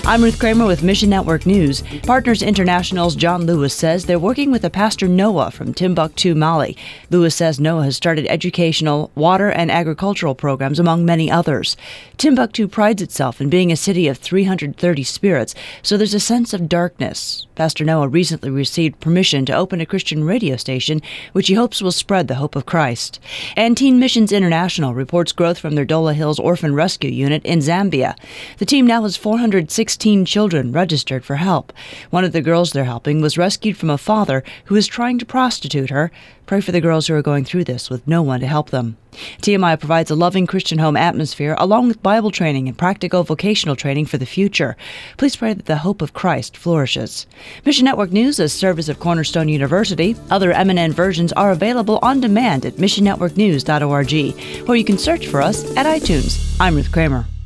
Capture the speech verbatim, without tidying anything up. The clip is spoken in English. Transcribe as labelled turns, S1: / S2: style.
S1: I'm Ruth Kramer with Mission Network News. Partners International's John Lewis says they're working with a Pastor Noah from Timbuktu, Mali. Lewis says Noah has started educational, water, and agricultural programs, among many others. Timbuktu prides itself in being a city of three hundred thirty spirits, so there's a sense of darkness. Pastor Noah recently received permission to open a Christian radio station, which he hopes will spread the hope of Christ. And Teen Missions International reports growth from their Dola Hills Orphan Rescue Unit in Zambia. The team now has four hundred sixteen children registered for help. One of the girls they're helping was rescued from a father who is trying to prostitute her. Pray for the girls who are going through this with no one to help them. T M I provides a loving Christian home atmosphere along with Bible training and practical vocational training for the future. Please pray that the hope of Christ flourishes. Mission Network News is a service of Cornerstone University. Other M N N versions are available on demand at mission network news dot org, or you can search for us at iTunes. I'm Ruth Kramer.